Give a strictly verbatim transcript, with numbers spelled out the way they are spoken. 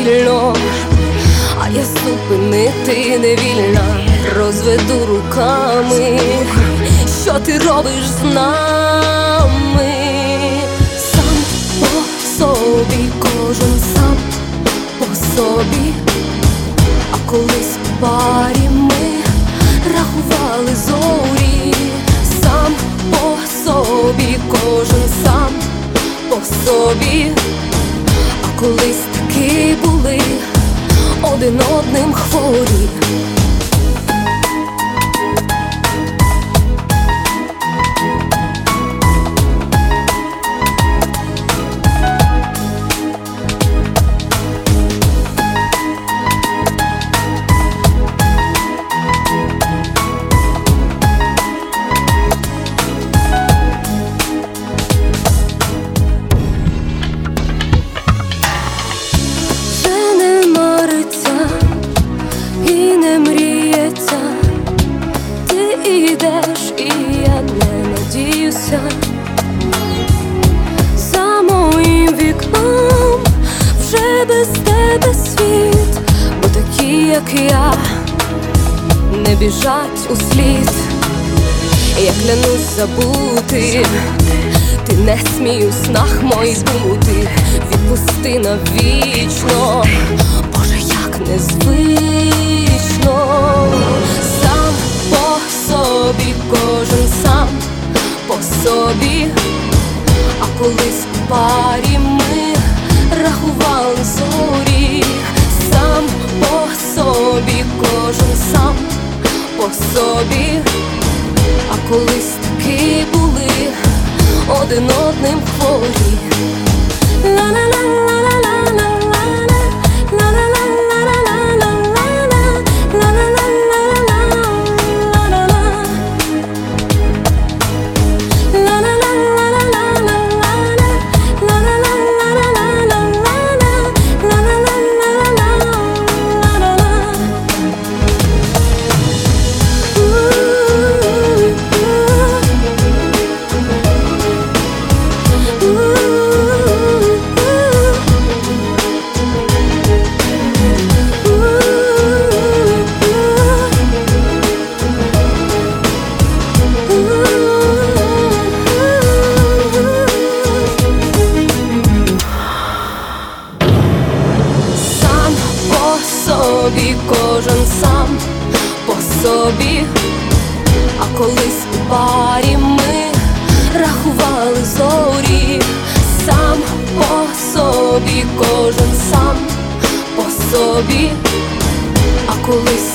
повільно, а я зупинити не вільна. Розведу руками, що ти робиш з нами. Сам по собі, кожен сам по собі. А колись в парі ми рахували зорі. Сам по собі, кожен сам по собі. А колись таки були один одним хворі. Ідеш, і я не надіюся. За моїм вікном вже без тебе світ, бо такі, як я, не біжать услід. Я клянусь забути, ти не смій у снах моїх бути. Відпусти навічно, Боже, як незвично. Сам по собі, кожен сам по собі. А колись в парі ми рахували зорі. Сам по собі, кожен сам по собі. А колись таки були один одним хворі. Кожен сам по собі. А колись у парі ми рахували зорі. Сам по собі, кожен сам по собі. А колись